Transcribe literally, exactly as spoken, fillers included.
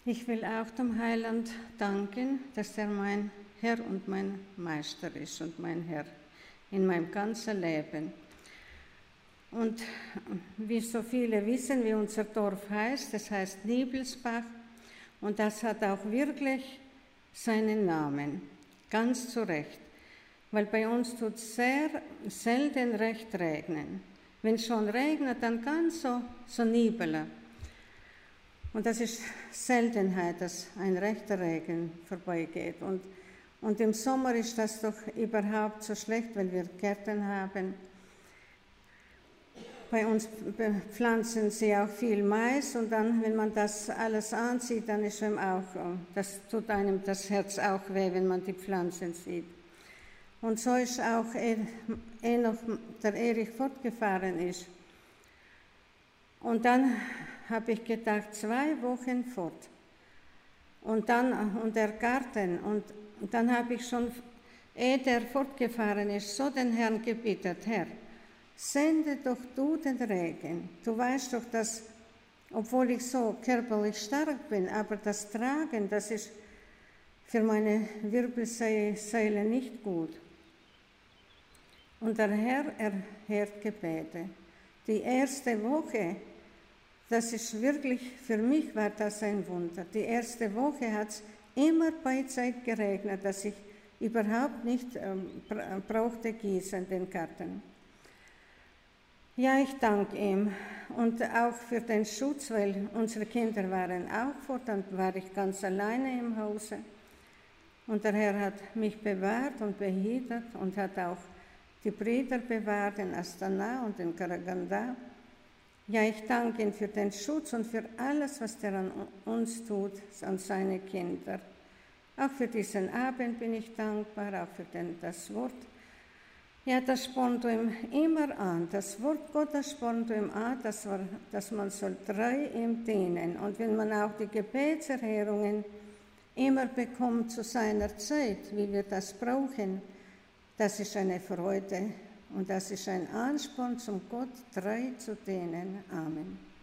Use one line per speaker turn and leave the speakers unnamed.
Ich will auch dem Heiland danken, dass er mein Herr und mein Meister ist und mein Herr in meinem ganzen Leben. Und wie so viele wissen, wie unser Dorf heißt, das heißt Niebelsbach, und das hat auch wirklich seinen Namen, ganz zu Recht, weil bei uns tut es sehr selten recht regnen. Wenn es schon regnet, dann ganz so, so Niebele. Und das ist Seltenheit, dass ein rechter Regen vorbeigeht. Und, und im Sommer ist das doch überhaupt so schlecht, weil wir Gärten haben. Bei uns pflanzen sie auch viel Mais und dann, wenn man das alles ansieht, dann ist einem auch, das tut einem das Herz auch weh, wenn man die Pflanzen sieht. Und so ist auch, ehe noch der Erich fortgefahren ist. Und dann habe ich gedacht, zwei Wochen fort. Und dann, und der Garten, und, und dann habe ich schon, ehe der fortgefahren ist, so den Herrn gebeten, Herr, sende doch du den Regen. Du weißt doch, dass, obwohl ich so körperlich stark bin, aber das Tragen, das ist für meine Wirbelsäule nicht gut. Und der Herr erhört Gebete. Die erste Woche, das ist wirklich, für mich war das ein Wunder. Die erste Woche hat es immer beizeit geregnet, dass ich überhaupt nicht ähm, brauchte gießen, den Garten. Ja, ich danke ihm und auch für den Schutz, weil unsere Kinder waren auch fort, dann war ich ganz alleine im Hause. Und der Herr hat mich bewahrt und behütet und hat auch die Brüder bewahrt, den Astana und den Karaganda. Ja, ich danke ihm für den Schutz und für alles, was er an uns tut, an seine Kinder. Auch für diesen Abend bin ich dankbar, auch für den, das Wort. Ja, das spornt ihm immer an. Das Wort Gottes spornt ihm an, dass, wir, dass man soll treu ihm dienen. Und wenn man auch die Gebetserhörungen immer bekommt zu seiner Zeit, wie wir das brauchen, das ist eine Freude und das ist ein Ansporn, zum Gott treu zu dienen. Amen.